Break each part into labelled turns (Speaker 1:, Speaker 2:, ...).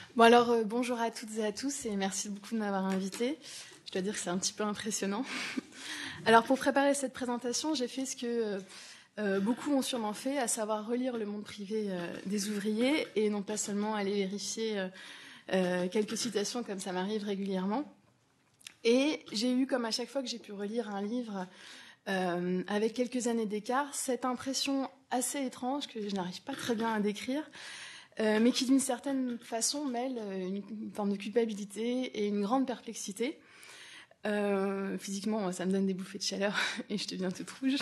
Speaker 1: Bon alors, bonjour à toutes et à tous et merci beaucoup de m'avoir invitée. Je dois dire que c'est un petit peu impressionnant. Alors pour préparer cette présentation, j'ai fait ce que beaucoup ont sûrement fait, à savoir relire Le Monde privé des ouvriers et non pas seulement aller vérifier quelques citations comme ça m'arrive régulièrement. Et j'ai eu, comme à chaque fois que j'ai pu relire un livre avec quelques années d'écart, cette impression assez étrange que je n'arrive pas très bien à décrire, mais qui d'une certaine façon mêle une forme de culpabilité et une grande perplexité. Physiquement, ça me donne des bouffées de chaleur et je deviens toute rouge.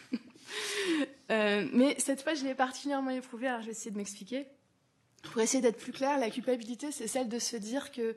Speaker 1: Mais cette fois, je l'ai particulièrement éprouvée, alors je vais essayer de m'expliquer. Pour essayer d'être plus clair, la culpabilité, c'est celle de se dire que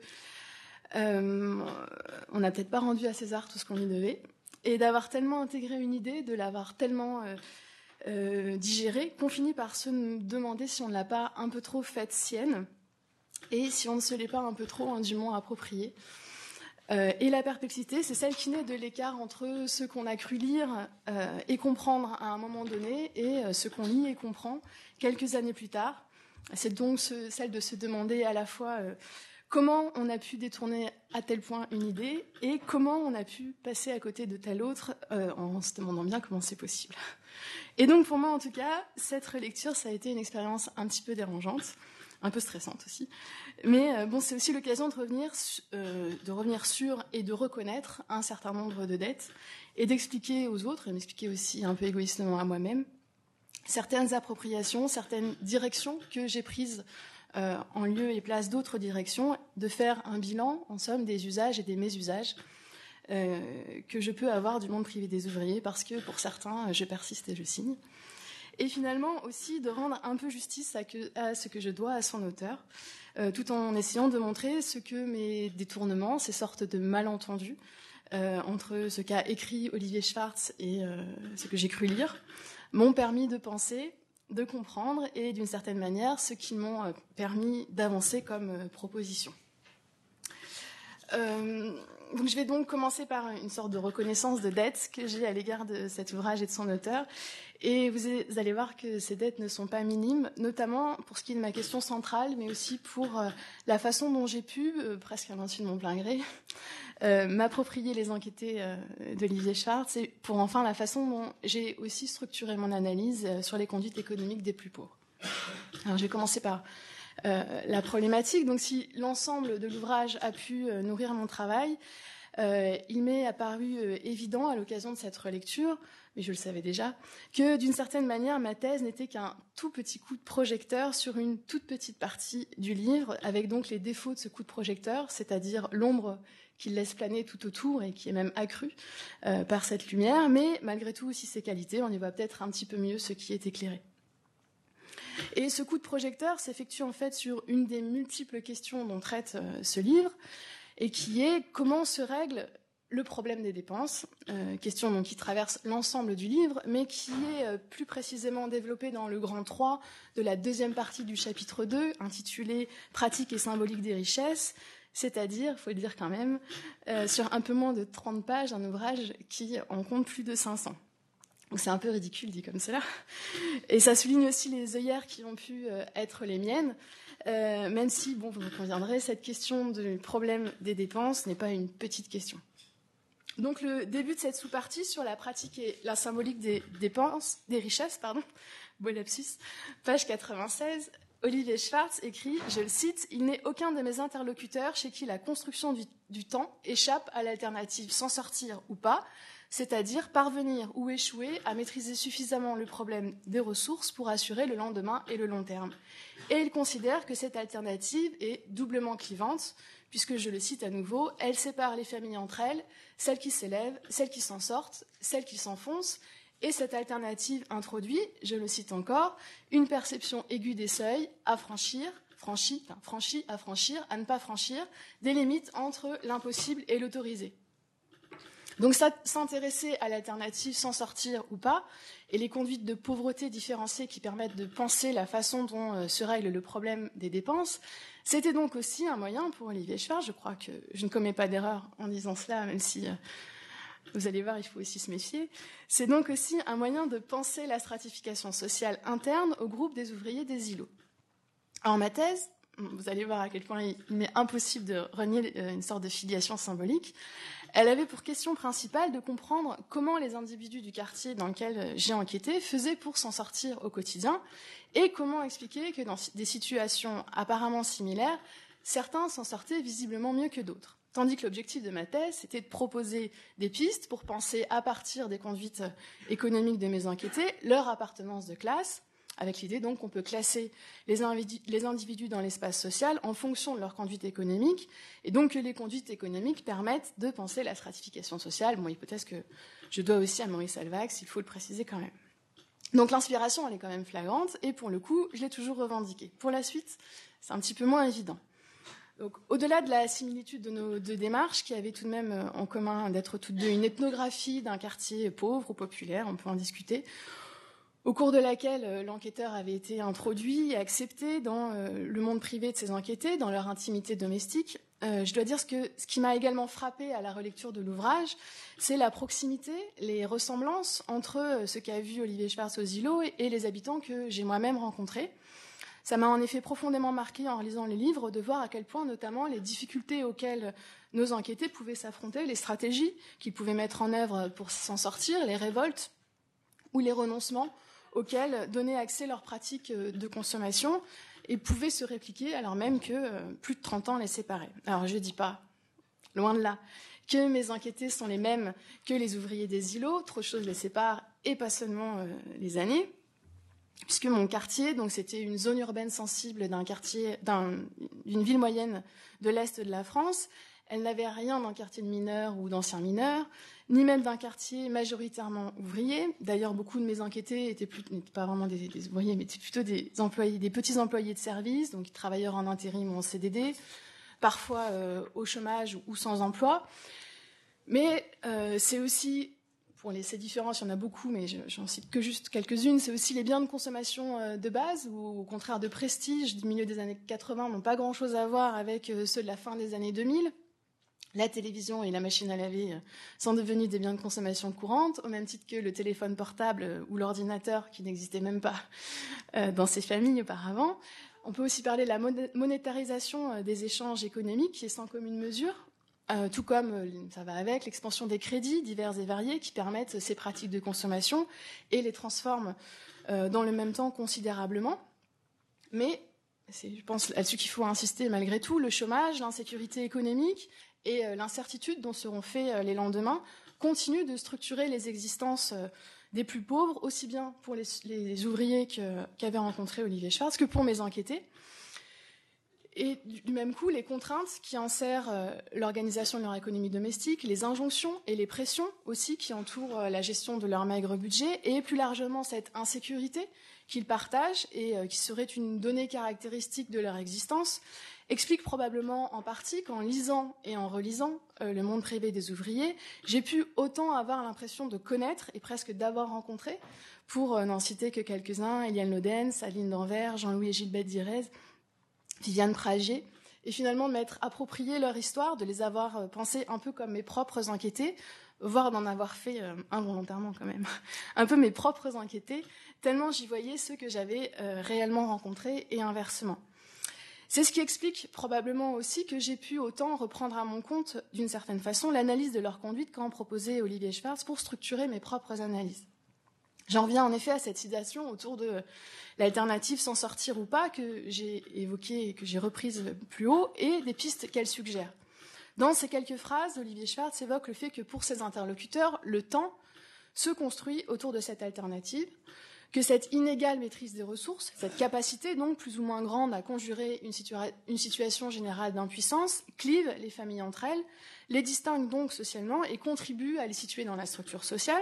Speaker 1: on n'a peut-être pas rendu à César tout ce qu'on lui devait, et d'avoir tellement intégré une idée, de l'avoir tellement digérée, qu'on finit par se demander si on ne l'a pas un peu trop faite sienne, et si on ne se l'est pas un peu trop indûment appropriée. Et la perplexité, c'est celle qui naît de l'écart entre ce qu'on a cru lire et comprendre à un moment donné et ce qu'on lit et comprend quelques années plus tard. C'est donc celle de se demander à la fois comment on a pu détourner à tel point une idée et comment on a pu passer à côté de telle autre en se demandant bien comment c'est possible. Et donc pour moi en tout cas, cette relecture, ça a été une expérience un petit peu dérangeante, un peu stressante aussi. Mais bon, c'est aussi l'occasion de revenir sur et de reconnaître un certain nombre de dettes et d'expliquer aux autres, et m'expliquer aussi un peu égoïstement à moi-même, certaines appropriations, certaines directions que j'ai prises en lieu et place d'autres directions, de faire un bilan, en somme, des usages et des mésusages que je peux avoir du monde privé des ouvriers, parce que pour certains, je persiste et je signe. Et finalement aussi de rendre un peu justice à ce que je dois à son auteur, tout en essayant de montrer ce que mes détournements, ces sortes de malentendus entre ce qu'a écrit Olivier Schwartz et ce que j'ai cru lire, m'ont permis de penser, de comprendre et d'une certaine manière ce qui m'ont permis d'avancer comme proposition. Donc je vais donc commencer par une sorte de reconnaissance de dette que j'ai à l'égard de cet ouvrage et de son auteur. Et vous allez voir que ces dettes ne sont pas minimes, notamment pour ce qui est de ma question centrale, mais aussi pour la façon dont j'ai pu, presque à l'insu de mon plein gré, m'approprier les enquêtés d'Olivier Schwartz, et pour enfin la façon dont j'ai aussi structuré mon analyse sur les conduites économiques des plus pauvres. Alors je vais commencer par la problématique. Donc si l'ensemble de l'ouvrage a pu nourrir mon travail, il m'est apparu évident à l'occasion de cette relecture, mais je le savais déjà, que d'une certaine manière ma thèse n'était qu'un tout petit coup de projecteur sur une toute petite partie du livre, avec donc les défauts de ce coup de projecteur, c'est-à-dire l'ombre qu'il laisse planer tout autour et qui est même accrue par cette lumière, mais malgré tout aussi ses qualités, on y voit peut-être un petit peu mieux ce qui est éclairé. Et ce coup de projecteur s'effectue en fait sur une des multiples questions dont traite ce livre, et qui est comment se règle le problème des dépenses, question donc qui traverse l'ensemble du livre, mais qui est plus précisément développée dans le grand 3 de la deuxième partie du chapitre 2, intitulé « Pratique et symbolique des richesses », c'est-à-dire, il faut le dire quand même, sur un peu moins de 30 pages, un ouvrage qui en compte plus de 500. Donc c'est un peu ridicule dit comme cela. Et ça souligne aussi les œillères qui ont pu être les miennes, même si, bon, vous me conviendrez, cette question du problème des dépenses n'est pas une petite question. Donc le début de cette sous-partie sur la pratique et la symbolique des dépenses, des richesses, beau lapsus, page 96, Olivier Schwartz écrit, je le cite, « Il n'est aucun de mes interlocuteurs chez qui la construction du temps échappe à l'alternative s'en sortir ou pas, c'est-à-dire parvenir ou échouer à maîtriser suffisamment le problème des ressources pour assurer le lendemain et le long terme. Et il considère que cette alternative est doublement clivante, puisque, je le cite à nouveau, elle sépare les familles entre elles, celles qui s'élèvent, celles qui s'en sortent, celles qui s'enfoncent, et cette alternative introduit, je le cite encore, une perception aiguë des seuils à franchir, à franchir, à ne pas franchir, des limites entre l'impossible et l'autorisé. Donc s'intéresser à l'alternative s'en sortir ou pas, et les conduites de pauvreté différenciées qui permettent de penser la façon dont se règle le problème des dépenses, c'était donc aussi un moyen pour Olivier Schwartz, je crois que je ne commets pas d'erreur en disant cela, même si vous allez voir, il faut aussi se méfier, c'est donc aussi un moyen de penser la stratification sociale interne au groupe des ouvriers des îlots. Alors ma thèse, vous allez voir à quel point il m'est impossible de renier une sorte de filiation symbolique. Elle avait pour question principale de comprendre comment les individus du quartier dans lequel j'ai enquêté faisaient pour s'en sortir au quotidien et comment expliquer que dans des situations apparemment similaires, certains s'en sortaient visiblement mieux que d'autres. Tandis que l'objectif de ma thèse, c'était de proposer des pistes pour penser à partir des conduites économiques de mes enquêtés leur appartenance de classe, avec l'idée donc qu'on peut classer les individus dans l'espace social en fonction de leur conduite économique, et donc que les conduites économiques permettent de penser la stratification sociale, hypothèse que je dois aussi à Maurice Alvax, il faut le préciser quand même. Donc l'inspiration, elle est quand même flagrante, et pour le coup, je l'ai toujours revendiquée. Pour la suite, c'est un petit peu moins évident. Donc, au-delà de la similitude de nos deux démarches, qui avaient tout de même en commun d'être toutes deux une ethnographie d'un quartier pauvre ou populaire, on peut en discuter, au cours de laquelle l'enquêteur avait été introduit et accepté dans le monde privé de ses enquêtés, dans leur intimité domestique. Je dois dire ce qui m'a également frappé à la relecture de l'ouvrage, c'est la proximité, les ressemblances entre ce qu'a vu Olivier Schwartz aux îlots et les habitants que j'ai moi-même rencontrés. Ça m'a en effet profondément marqué en relisant les livres de voir à quel point notamment les difficultés auxquelles nos enquêtés pouvaient s'affronter, les stratégies qu'ils pouvaient mettre en œuvre pour s'en sortir, les révoltes ou les renoncements auxquels donnaient accès leurs pratiques de consommation et pouvaient se répliquer alors même que plus de 30 ans les séparaient. Alors je ne dis pas, loin de là, que mes enquêtés sont les mêmes que les ouvriers des îlots, trop de choses les séparent et pas seulement les années, puisque mon quartier, donc c'était une zone urbaine sensible d'une ville moyenne de l'Est de la France. Elle n'avait rien d'un quartier de mineurs ou d'anciens mineurs, ni même d'un quartier majoritairement ouvrier. D'ailleurs, beaucoup de mes enquêtés n'étaient pas vraiment des ouvriers, mais étaient plutôt des petits employés de service, donc travailleurs en intérim ou en CDD, parfois au chômage ou sans emploi. Mais c'est aussi, pour ces différences, il y en a beaucoup, mais j'en cite que juste quelques-unes, c'est aussi les biens de consommation de base, ou au contraire de prestige, du milieu des années 80, n'ont pas grand-chose à voir avec ceux de la fin des années 2000. La télévision et la machine à laver sont devenus des biens de consommation courante, au même titre que le téléphone portable ou l'ordinateur qui n'existait même pas dans ces familles auparavant. On peut aussi parler de la monétarisation des échanges économiques qui est sans commune mesure, tout comme, ça va avec, l'expansion des crédits divers et variés qui permettent ces pratiques de consommation et les transforment dans le même temps considérablement. Mais c'est, je pense, là-dessus qu'il faut insister malgré tout, le chômage, l'insécurité économique et l'incertitude dont seront faits les lendemains continuent de structurer les existences des plus pauvres, aussi bien pour les ouvriers qu'avait rencontré Olivier Schwartz que pour mes enquêtés. Et du même coup, les contraintes qui enserrent l'organisation de leur économie domestique, les injonctions et les pressions aussi qui entourent la gestion de leur maigre budget, et plus largement cette insécurité qu'ils partagent et qui serait une donnée caractéristique de leur existence, explique probablement en partie qu'en lisant et en relisant le monde privé des ouvriers, j'ai pu autant avoir l'impression de connaître et presque d'avoir rencontré, pour n'en citer que quelques-uns, Eliane Lodens, Aline Danvers, Jean-Louis et Gilbert Direz, Viviane Pragier, et finalement de m'être approprié leur histoire, de les avoir pensées un peu comme mes propres enquêtés, voire d'en avoir fait involontairement quand même, un peu mes propres enquêtés, tellement j'y voyais ceux que j'avais réellement rencontrés et inversement. C'est ce qui explique probablement aussi que j'ai pu autant reprendre à mon compte, d'une certaine façon, l'analyse de leur conduite qu'en proposait Olivier Schwartz pour structurer mes propres analyses. J'en reviens en effet à cette citation autour de l'alternative s'en sortir ou pas que j'ai évoquée et que j'ai reprise plus haut et des pistes qu'elle suggère. Dans ces quelques phrases, Olivier Schwartz évoque le fait que pour ses interlocuteurs, le temps se construit autour de cette alternative, que cette inégale maîtrise des ressources, cette capacité donc plus ou moins grande à conjurer une situation générale d'impuissance, clive les familles entre elles, les distingue donc socialement et contribue à les situer dans la structure sociale,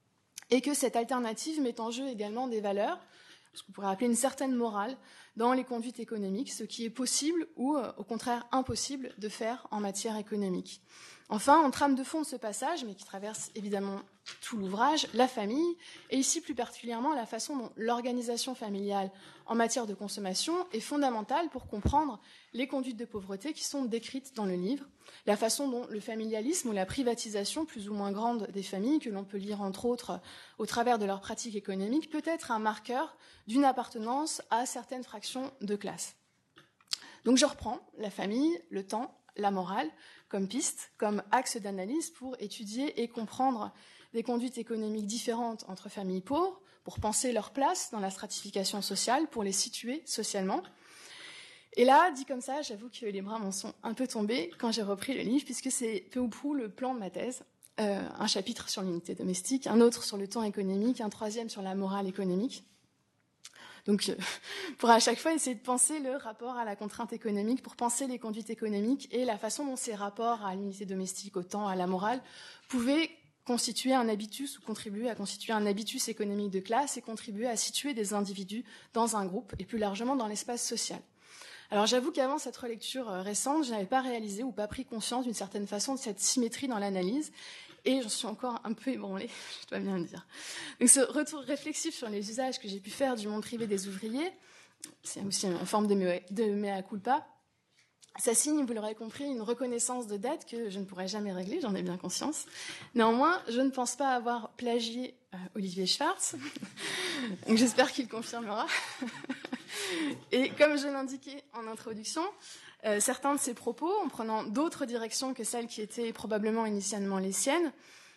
Speaker 1: et que cette alternative met en jeu également des valeurs, ce qu'on pourrait appeler une certaine morale, dans les conduites économiques, ce qui est possible ou au contraire impossible de faire en matière économique. Enfin, en trame de fond de ce passage, mais qui traverse évidemment tout l'ouvrage, la famille, et ici plus particulièrement la façon dont l'organisation familiale en matière de consommation est fondamentale pour comprendre les conduites de pauvreté qui sont décrites dans le livre, la façon dont le familialisme ou la privatisation plus ou moins grande des familles, que l'on peut lire entre autres au travers de leurs pratiques économiques, peut être un marqueur d'une appartenance à certaines fractions de classe. Donc je reprends la famille, le temps, la morale comme piste, comme axe d'analyse pour étudier et comprendre des conduites économiques différentes entre familles pauvres, pour penser leur place dans la stratification sociale, pour les situer socialement. Et là, dit comme ça, j'avoue que les bras m'en sont un peu tombés quand j'ai repris le livre, puisque c'est peu ou prou le plan de ma thèse. Un chapitre sur l'unité domestique, un autre sur le temps économique, un troisième sur la morale économique. Donc, pour à chaque fois essayer de penser le rapport à la contrainte économique, pour penser les conduites économiques et la façon dont ces rapports à l'unité domestique, au temps, à la morale, pouvaient constituer un habitus ou contribuer à constituer un habitus économique de classe et contribuer à situer des individus dans un groupe et plus largement dans l'espace social. Alors j'avoue qu'avant cette relecture récente, je n'avais pas réalisé ou pas pris conscience d'une certaine façon de cette symétrie dans l'analyse et j'en suis encore un peu ébranlée, je dois bien le dire. Donc ce retour réflexif sur les usages que j'ai pu faire du monde privé des ouvriers, c'est aussi une forme de mea culpa, ça signe, vous l'aurez compris, une reconnaissance de dette que je ne pourrai jamais régler, j'en ai bien conscience. Néanmoins, je ne pense pas avoir plagié Olivier Schwartz, donc j'espère qu'il confirmera. Et comme je l'indiquais en introduction, certains de ses propos, en prenant d'autres directions que celles qui étaient probablement initialement les siennes,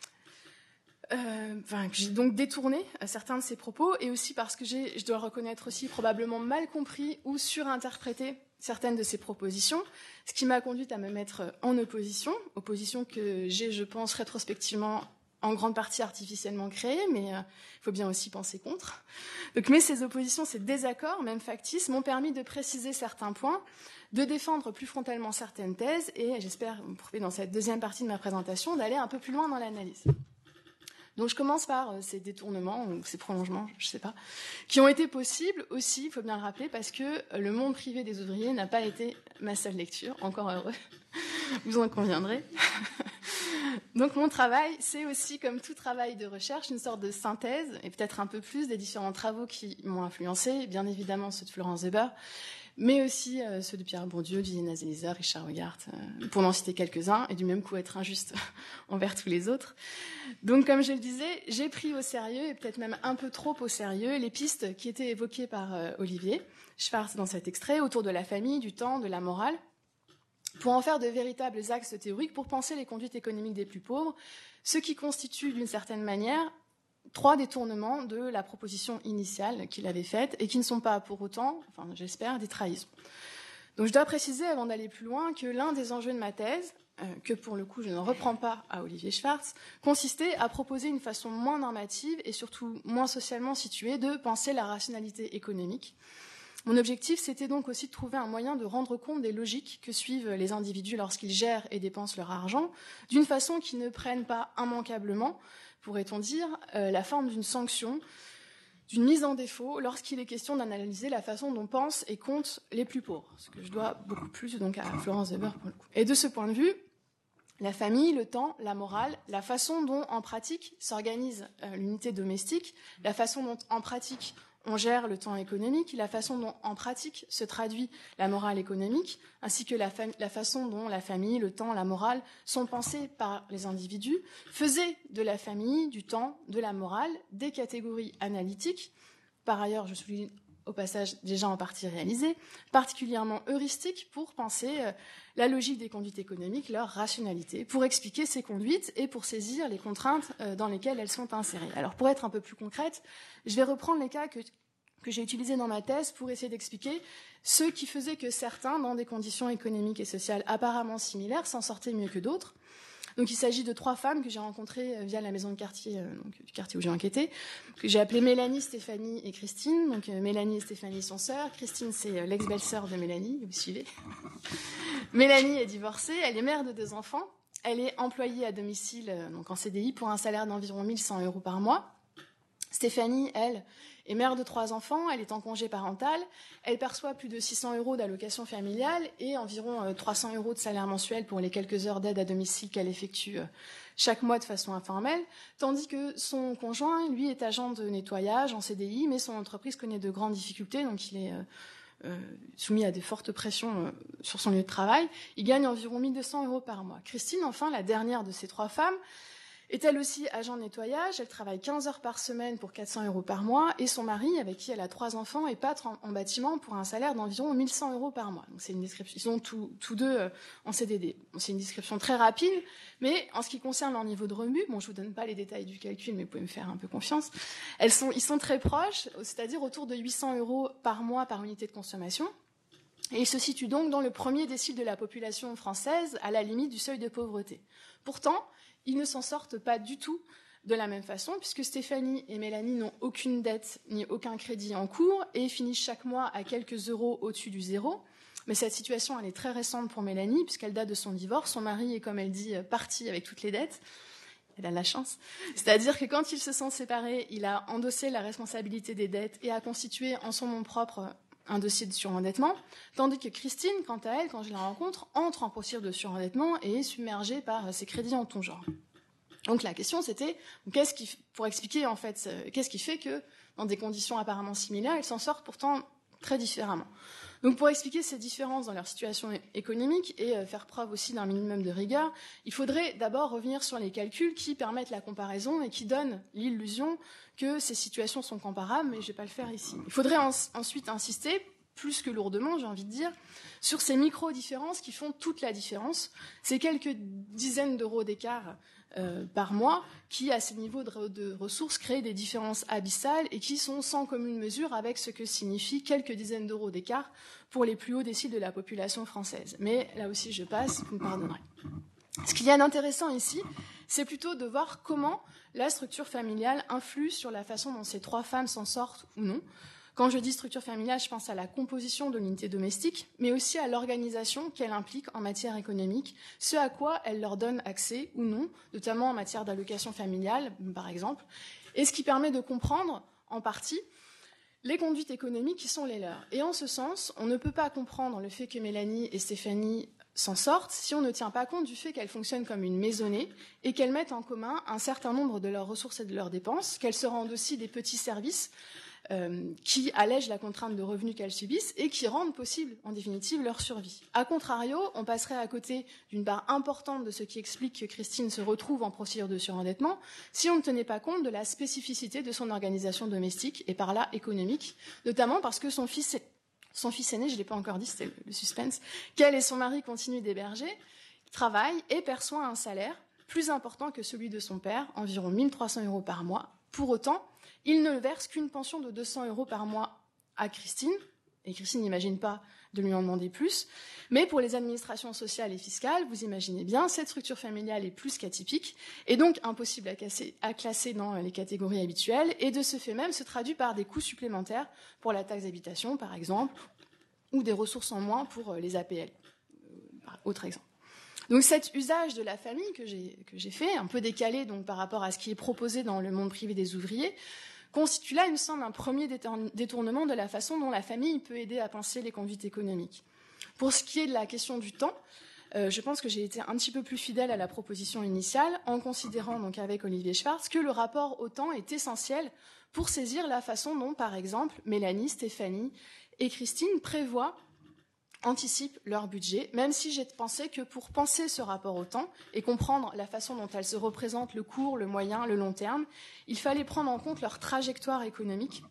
Speaker 1: j'ai donc détourné certains de ses propos, et aussi parce que je dois le reconnaître aussi, probablement mal compris ou surinterprété certaines de ses propositions, ce qui m'a conduite à me mettre en opposition que j'ai, je pense, rétrospectivement en grande partie artificiellement créée, mais il faut bien aussi penser contre. Donc, mais ces oppositions, ces désaccords, même factices, m'ont permis de préciser certains points, de défendre plus frontalement certaines thèses, et j'espère, dans cette deuxième partie de ma présentation, d'aller un peu plus loin dans l'analyse. Donc je commence par ces détournements ou ces prolongements, je ne sais pas, qui ont été possibles aussi, il faut bien le rappeler, parce que le monde privé des ouvriers n'a pas été ma seule lecture, encore heureux, vous en conviendrez. Donc mon travail, c'est aussi, comme tout travail de recherche, une sorte de synthèse, et peut-être un peu plus, des différents travaux qui m'ont influencé, bien évidemment ceux de Florence Weber, mais aussi ceux de Pierre Bourdieu, Didier Nazelizer, Richard Hogarth, pour n'en citer quelques-uns, et du même coup être injuste envers tous les autres. Donc, comme je le disais, j'ai pris au sérieux, et peut-être même un peu trop au sérieux, les pistes qui étaient évoquées par Olivier Schwartz dans cet extrait, autour de la famille, du temps, de la morale, pour en faire de véritables axes théoriques pour penser les conduites économiques des plus pauvres, ce qui constitue d'une certaine manière 3 détournements de la proposition initiale qu'il avait faite et qui ne sont pas pour autant, enfin j'espère, des trahisons. Donc je dois préciser avant d'aller plus loin que l'un des enjeux de ma thèse, que pour le coup je ne reprends pas à Olivier Schwartz, consistait à proposer une façon moins normative et surtout moins socialement située de penser la rationalité économique. Mon objectif, c'était donc aussi de trouver un moyen de rendre compte des logiques que suivent les individus lorsqu'ils gèrent et dépensent leur argent, d'une façon qui ne prenne pas immanquablement, pourrait-on dire, la forme d'une sanction, d'une mise en défaut, lorsqu'il est question d'analyser la façon dont pensent et comptent les plus pauvres, ce que je dois beaucoup plus donc à Florence Weber pour le coup. Et de ce point de vue, la famille, le temps, la morale, la façon dont en pratique s'organise l'unité domestique, la façon dont en pratique on gère le temps économique, la façon dont en pratique se traduit la morale économique, ainsi que la façon dont la famille, le temps, la morale sont pensés par les individus, faisaient de la famille, du temps, de la morale des catégories analytiques, par ailleurs, je souligne au passage déjà en partie réalisées, particulièrement heuristiques pour penser la logique des conduites économiques, leur rationalité, pour expliquer ces conduites et pour saisir les contraintes dans lesquelles elles sont insérées. Alors pour être un peu plus concrète, je vais reprendre les cas que j'ai utilisés dans ma thèse pour essayer d'expliquer ce qui faisait que certains, dans des conditions économiques et sociales apparemment similaires, s'en sortaient mieux que d'autres. Donc il s'agit de 3 femmes que j'ai rencontrées via la maison de quartier, du quartier où j'ai enquêté, que j'ai appelées Mélanie, Stéphanie et Christine. Donc Mélanie et Stéphanie sont sœurs. Christine, c'est l'ex-belle-sœur de Mélanie, vous suivez. Mélanie est divorcée, elle est mère de 2 enfants. Elle est employée à domicile, donc en CDI, pour un salaire d'environ 1 100 € par mois. Stéphanie, elle, est mère de 3 enfants, elle est en congé parental, elle perçoit plus de 600 € d'allocation familiale et environ 300 € de salaire mensuel pour les quelques heures d'aide à domicile qu'elle effectue chaque mois de façon informelle, tandis que son conjoint, lui, est agent de nettoyage en CDI, mais son entreprise connaît de grandes difficultés, donc il est soumis à de fortes pressions sur son lieu de travail. Il gagne environ 1 200 € par mois. Christine, enfin, la dernière de ces 3 femmes, est elle aussi agent de nettoyage. Elle travaille 15 heures par semaine pour 400 € par mois. Et son mari, avec qui elle a 3 enfants, est pâtre en bâtiment pour un salaire d'environ 1 100 € par mois. Donc c'est une description. Ils sont tous deux en CDD. Bon, c'est une description très rapide, mais en ce qui concerne leur niveau de revenu, bon, je vous donne pas les détails du calcul, mais vous pouvez me faire un peu confiance. Ils sont très proches, c'est-à-dire autour de 800 € par mois par unité de consommation. Et ils se situent donc dans le premier décile de la population française, à la limite du seuil de pauvreté. Pourtant, ils ne s'en sortent pas du tout de la même façon, puisque Stéphanie et Mélanie n'ont aucune dette ni aucun crédit en cours et finissent chaque mois à quelques euros au-dessus du zéro. Mais cette situation, elle est très récente pour Mélanie, puisqu'elle date de son divorce. Son mari est, comme elle dit, parti avec toutes les dettes. Elle a de la chance. C'est-à-dire que quand ils se sont séparés, il a endossé la responsabilité des dettes et a constitué en son nom propre un dossier de surendettement, tandis que Christine, quant à elle, quand je la rencontre, entre en procédure de surendettement et est submergée par ses crédits en tout genre. Donc la question c'était, pour expliquer en fait, qu'est-ce qui fait que, dans des conditions apparemment similaires, ils s'en sortent pourtant très différemment. Donc pour expliquer ces différences dans leur situation économique et faire preuve aussi d'un minimum de rigueur, il faudrait d'abord revenir sur les calculs qui permettent la comparaison et qui donnent l'illusion que ces situations sont comparables, mais je ne vais pas le faire ici. Il faudrait ensuite insister, plus que lourdement, j'ai envie de dire, sur ces micro-différences qui font toute la différence. Ces quelques dizaines d'euros d'écart par mois qui, à ces niveaux de ressources, créent des différences abyssales et qui sont sans commune mesure avec ce que signifient quelques dizaines d'euros d'écart pour les plus hauts déciles de la population française. Mais là aussi, je passe, vous me pardonnerez. Ce qu'il y a d'intéressant ici, c'est plutôt de voir comment la structure familiale influe sur la façon dont ces 3 femmes s'en sortent ou non. Quand je dis structure familiale, je pense à la composition de l'unité domestique, mais aussi à l'organisation qu'elle implique en matière économique, ce à quoi elle leur donne accès ou non, notamment en matière d'allocation familiale, par exemple, et ce qui permet de comprendre, en partie, les conduites économiques qui sont les leurs. Et en ce sens, on ne peut pas comprendre le fait que Mélanie et Stéphanie s'en sortent si on ne tient pas compte du fait qu'elles fonctionnent comme une maisonnée et qu'elles mettent en commun un certain nombre de leurs ressources et de leurs dépenses, qu'elles se rendent aussi des petits services qui allègent la contrainte de revenus qu'elles subissent et qui rendent possible, en définitive, leur survie. A contrario, on passerait à côté d'une part importante de ce qui explique que Christine se retrouve en procédure de surendettement si on ne tenait pas compte de la spécificité de son organisation domestique et par là économique, notamment parce que son fils aîné, je ne l'ai pas encore dit, c'était le suspense, qu'elle et son mari continuent d'héberger, travaillent et perçoivent un salaire plus important que celui de son père, environ 1 300 € par mois. Pour autant, il ne verse qu'une pension de 200 € par mois à Christine, et Christine n'imagine pas de lui en demander plus, mais pour les administrations sociales et fiscales, vous imaginez bien, cette structure familiale est plus qu'atypique, et donc impossible à classer dans les catégories habituelles, et de ce fait même se traduit par des coûts supplémentaires pour la taxe d'habitation, par exemple, ou des ressources en moins pour les APL, autre exemple. Donc cet usage de la famille que j'ai fait, un peu décalé donc, par rapport à ce qui est proposé dans le monde privé des ouvriers, constitue là, il me semble, un premier détournement de la façon dont la famille peut aider à penser les conduites économiques. Pour ce qui est de la question du temps, je pense que j'ai été un petit peu plus fidèle à la proposition initiale en considérant, donc avec Olivier Schwartz, que le rapport au temps est essentiel pour saisir la façon dont, par exemple, Mélanie, Stéphanie et Christine anticipent leur budget, même si j'ai pensé que pour penser ce rapport au temps et comprendre la façon dont elles se représentent le court, le moyen, le long terme, il fallait prendre en compte leur trajectoire économique,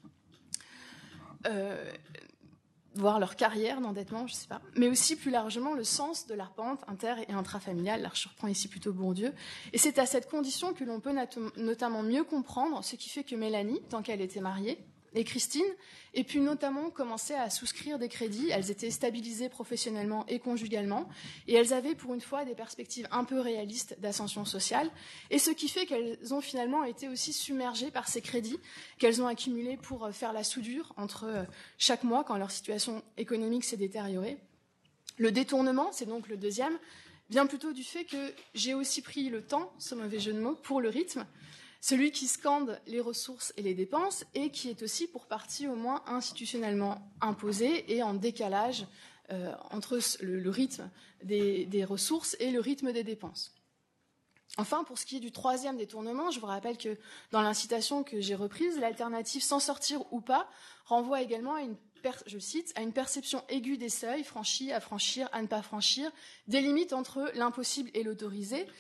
Speaker 1: voire leur carrière d'endettement, je ne sais pas, mais aussi plus largement le sens de leur pente inter- et intrafamiliale. Là, je reprends ici plutôt Bourdieu. Et c'est à cette condition que l'on peut notamment mieux comprendre ce qui fait que Mélanie, tant qu'elle était mariée, et Christine, et puis notamment commencer à souscrire des crédits. Elles étaient stabilisées professionnellement et conjugalement, et elles avaient pour une fois des perspectives un peu réalistes d'ascension sociale, et ce qui fait qu'elles ont finalement été aussi submergées par ces crédits qu'elles ont accumulés pour faire la soudure entre chaque mois quand leur situation économique s'est détériorée. Le détournement, c'est donc le deuxième, vient plutôt du fait que j'ai aussi pris le temps, ce mauvais jeu de mots, pour le rythme, celui qui scande les ressources et les dépenses et qui est aussi pour partie au moins institutionnellement imposé et en décalage entre le rythme des ressources et le rythme des dépenses. Enfin, pour ce qui est du troisième détournement, je vous rappelle que dans l'incitation que j'ai reprise, l'alternative s'en sortir ou pas renvoie également à je cite, à une perception aiguë des seuils, franchis, à franchir, à ne pas franchir, des limites entre l'impossible et l'autorisé.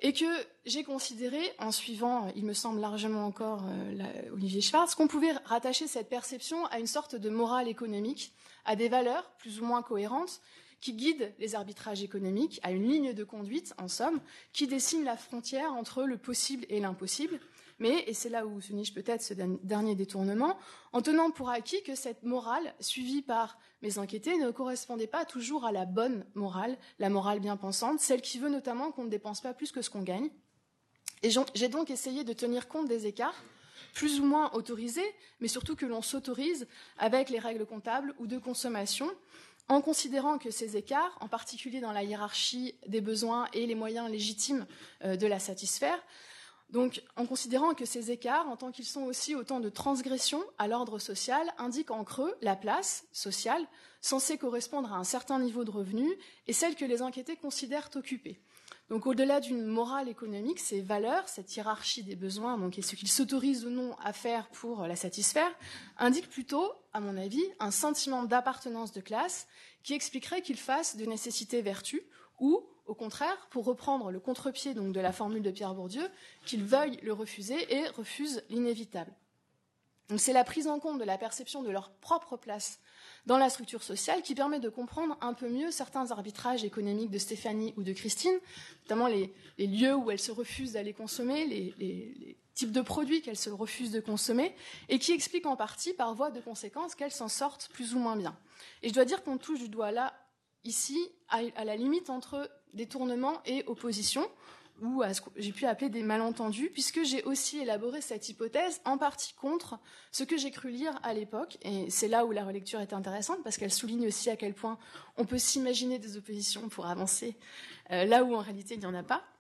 Speaker 1: et que j'ai considéré, en suivant, il me semble largement encore Olivier Schwartz, qu'on pouvait rattacher cette perception à une sorte de morale économique, à des valeurs plus ou moins cohérentes, qui guident les arbitrages économiques, à une ligne de conduite, en somme, qui dessine la frontière entre le possible et l'impossible, mais, et c'est là où se niche peut-être ce dernier détournement, en tenant pour acquis que cette morale, suivie par mes enquêtés, ne correspondait pas toujours à la bonne morale, la morale bien pensante, celle qui veut notamment qu'on ne dépense pas plus que ce qu'on gagne. Et j'ai donc essayé de tenir compte des écarts, plus ou moins autorisés, mais surtout que l'on s'autorise avec les règles comptables ou de consommation, en considérant que ces écarts, en particulier dans la hiérarchie des besoins et les moyens légitimes de la satisfaire, donc, en considérant que ces écarts, en tant qu'ils sont aussi autant de transgressions à l'ordre social, indiquent en creux la place sociale censée correspondre à un certain niveau de revenus et celle que les enquêtés considèrent occupée. Donc, au-delà d'une morale économique, ces valeurs, cette hiérarchie des besoins, donc, et ce qu'ils s'autorisent ou non à faire pour la satisfaire, indiquent plutôt, à mon avis, un sentiment d'appartenance de classe qui expliquerait qu'ils fassent de nécessité vertu ou, au contraire, pour reprendre le contre-pied donc, de la formule de Pierre Bourdieu, qu'ils veuillent le refuser et refusent l'inévitable. Donc c'est la prise en compte de la perception de leur propre place dans la structure sociale qui permet de comprendre un peu mieux certains arbitrages économiques de Stéphanie ou de Christine, notamment les lieux où elles se refusent d'aller consommer, les types de produits qu'elles se refusent de consommer, et qui expliquent en partie, par voie de conséquence, qu'elles s'en sortent plus ou moins bien. Et je dois dire qu'on touche du doigt là, ici, à la limite entre détournement et opposition, ou à ce que j'ai pu appeler des malentendus, puisque j'ai aussi élaboré cette hypothèse en partie contre ce que j'ai cru lire à l'époque, et c'est là où la relecture est intéressante, parce qu'elle souligne aussi à quel point on peut s'imaginer des oppositions pour avancer là où en réalité il n'y en a pas.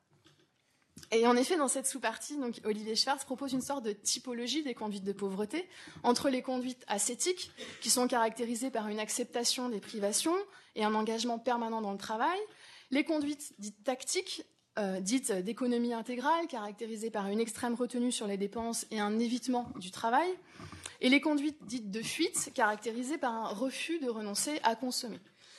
Speaker 1: Et en effet, dans cette sous-partie, donc, Olivier Schwartz propose une sorte de typologie des conduites de pauvreté entre les conduites ascétiques, qui sont caractérisées par une acceptation des privations et un engagement permanent dans le travail, les conduites dites tactiques, dites d'économie intégrale, caractérisées par une extrême retenue sur les dépenses et un évitement du travail, et les conduites dites de fuite, caractérisées par un refus de renoncer à consommer.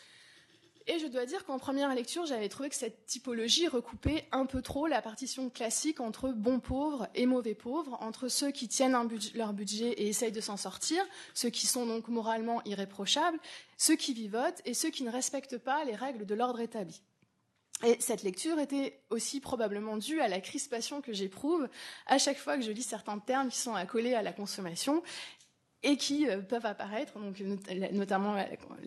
Speaker 1: Et je dois dire qu'en première lecture, j'avais trouvé que cette typologie recoupait un peu trop la partition classique entre bons pauvres et mauvais pauvres, entre ceux qui tiennent leur budget et essayent de s'en sortir, ceux qui sont donc moralement irréprochables, ceux qui vivotent et ceux qui ne respectent pas les règles de l'ordre établi. Et cette lecture était aussi probablement due à la crispation que j'éprouve à chaque fois que je lis certains termes qui sont accolés à la consommation et qui peuvent apparaître, donc, notamment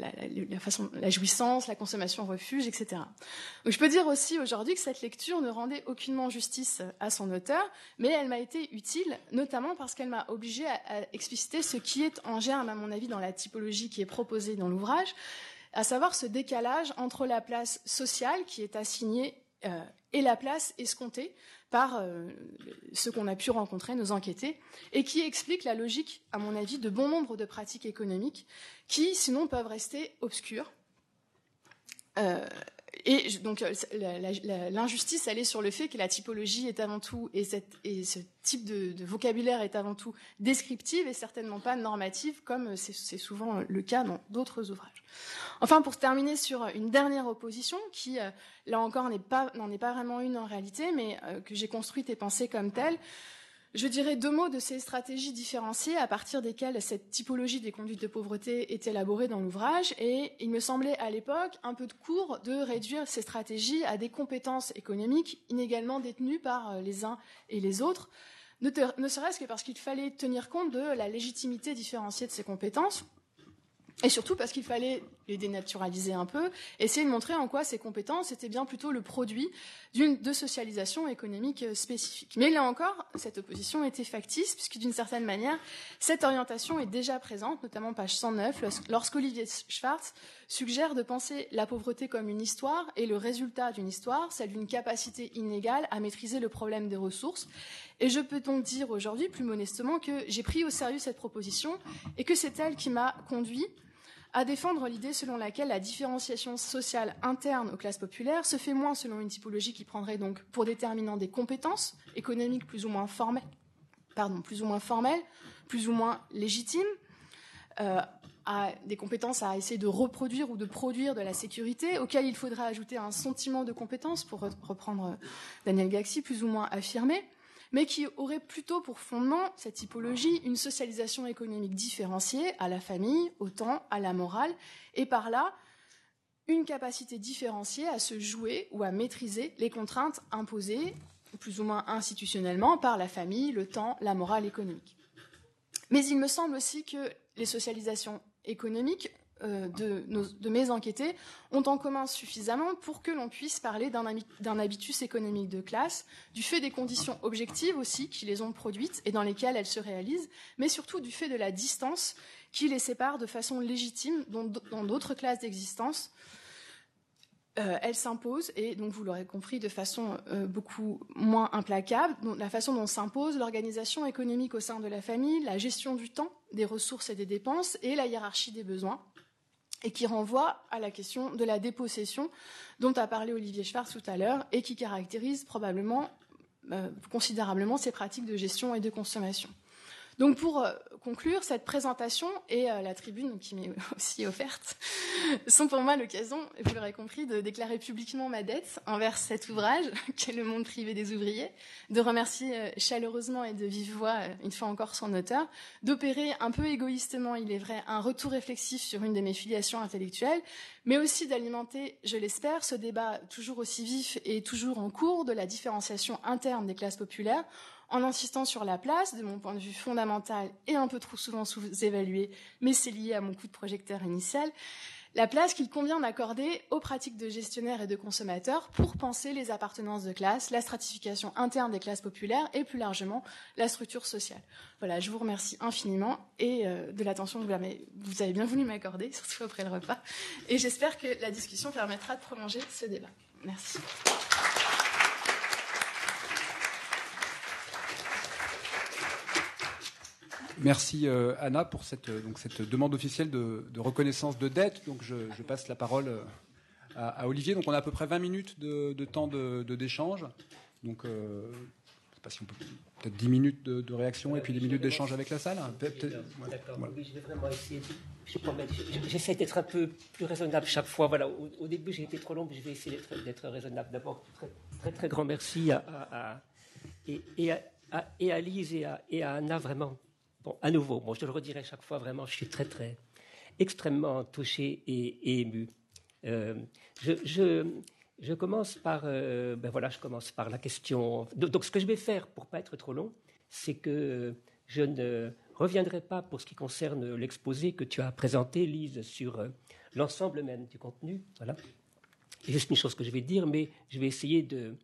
Speaker 1: la jouissance, la consommation refuge, etc. Donc, je peux dire aussi aujourd'hui que cette lecture ne rendait aucunement justice à son auteur, mais elle m'a été utile, notamment parce qu'elle m'a obligée à expliciter ce qui est en germe, à mon avis, dans la typologie qui est proposée dans l'ouvrage, à savoir ce décalage entre la place sociale qui est assignée et la place escomptée par ceux qu'on a pu rencontrer, nos enquêtés, et qui explique la logique, à mon avis, de bon nombre de pratiques économiques qui, sinon, peuvent rester obscures. Et donc, l'injustice, elle est sur le fait que la typologie est avant tout, et ce type de vocabulaire est avant tout descriptive et certainement pas normative, comme c'est souvent le cas dans d'autres ouvrages. Enfin, pour terminer sur une dernière opposition, qui, là encore, n'en est pas vraiment une en réalité, mais que j'ai construite et pensée comme telle, je dirais deux mots de ces stratégies différenciées à partir desquelles cette typologie des conduites de pauvreté est élaborée dans l'ouvrage, et il me semblait à l'époque un peu de court de réduire ces stratégies à des compétences économiques inégalement détenues par les uns et les autres, ne serait-ce que parce qu'il fallait tenir compte de la légitimité différenciée de ces compétences, et surtout parce qu'il fallait les dénaturaliser un peu, essayer de montrer en quoi ces compétences étaient bien plutôt le produit de socialisation économique spécifique. Mais là encore, cette opposition était factice, puisque d'une certaine manière, cette orientation est déjà présente, notamment page 109, lorsqu'Olivier Schwartz suggère de penser la pauvreté comme une histoire et le résultat d'une histoire, celle d'une capacité inégale à maîtriser le problème des ressources. Et je peux donc dire aujourd'hui, plus modestement, que j'ai pris au sérieux cette proposition et que c'est elle qui m'a conduit à défendre l'idée selon laquelle la différenciation sociale interne aux classes populaires se fait moins selon une typologie qui prendrait donc pour déterminant des compétences économiques plus ou moins formelles, plus ou moins légitimes, des compétences à essayer de reproduire ou de produire de la sécurité, auquel il faudra ajouter un sentiment de compétence, pour reprendre Daniel Gaxi, plus ou moins affirmé, mais qui aurait plutôt pour fondement, cette typologie, une socialisation économique différenciée à la famille, au temps, à la morale, et par là, une capacité différenciée à se jouer ou à maîtriser les contraintes imposées, plus ou moins institutionnellement, par la famille, le temps, la morale économique. Mais il me semble aussi que les socialisations économiques de mes enquêtés ont en commun suffisamment pour que l'on puisse parler d'un habitus économique de classe, du fait des conditions objectives aussi qui les ont produites et dans lesquelles elles se réalisent, mais surtout du fait de la distance qui les sépare de façon légitime dans d'autres classes d'existence. Elle s'impose, et donc vous l'aurez compris, de façon beaucoup moins implacable, la façon dont s'impose l'organisation économique au sein de la famille, la gestion du temps, des ressources et des dépenses, et la hiérarchie des besoins, et qui renvoie à la question de la dépossession dont a parlé Olivier Schwartz tout à l'heure, et qui caractérise probablement considérablement ces pratiques de gestion et de consommation. Donc pour conclure, cette présentation et la tribune qui m'est aussi offerte sont pour moi l'occasion, vous l'aurez compris, de déclarer publiquement ma dette envers cet ouvrage, qui est Le monde privé des ouvriers, de remercier chaleureusement et de vive voix, une fois encore, son auteur, d'opérer un peu égoïstement, il est vrai, un retour réflexif sur une de mes filiations intellectuelles, mais aussi d'alimenter, je l'espère, ce débat toujours aussi vif et toujours en cours de la différenciation interne des classes populaires, en insistant sur la place, de mon point de vue fondamental et un peu trop souvent sous-évaluée, mais c'est lié à mon coup de projecteur initial, la place qu'il convient d'accorder aux pratiques de gestionnaires et de consommateurs pour penser les appartenances de classe, la stratification interne des classes populaires et plus largement la structure sociale. Voilà, je vous remercie infiniment et de l'attention que vous avez bien voulu m'accorder, surtout après le repas. Et j'espère que la discussion permettra de prolonger ce débat. Merci.
Speaker 2: Merci Anna pour cette demande officielle de reconnaissance de dette. Donc je passe la parole à Olivier. Donc on a à peu près 20 minutes de temps d'échange. Donc je ne sais pas si on peut peut-être 10 minutes de réaction et puis 10 minutes d'échange avec la salle.
Speaker 3: D'accord. Voilà. Oui, je vais vraiment essayer. J'essaie d'être un peu plus raisonnable chaque fois. Voilà. Au début j'ai été trop long, mais je vais essayer d'être raisonnable. D'abord, très très grand merci à Lise et à Anna vraiment. Bon, à nouveau, je le redirai chaque fois, vraiment, je suis très, très, extrêmement touché et ému. Je commence par, je commence par la question. Donc, ce que je vais faire, pour ne pas être trop long, c'est que je ne reviendrai pas pour ce qui concerne l'exposé que tu as présenté, Lise, sur l'ensemble même du contenu. Voilà. C'est juste une chose que je vais dire, mais je vais essayer de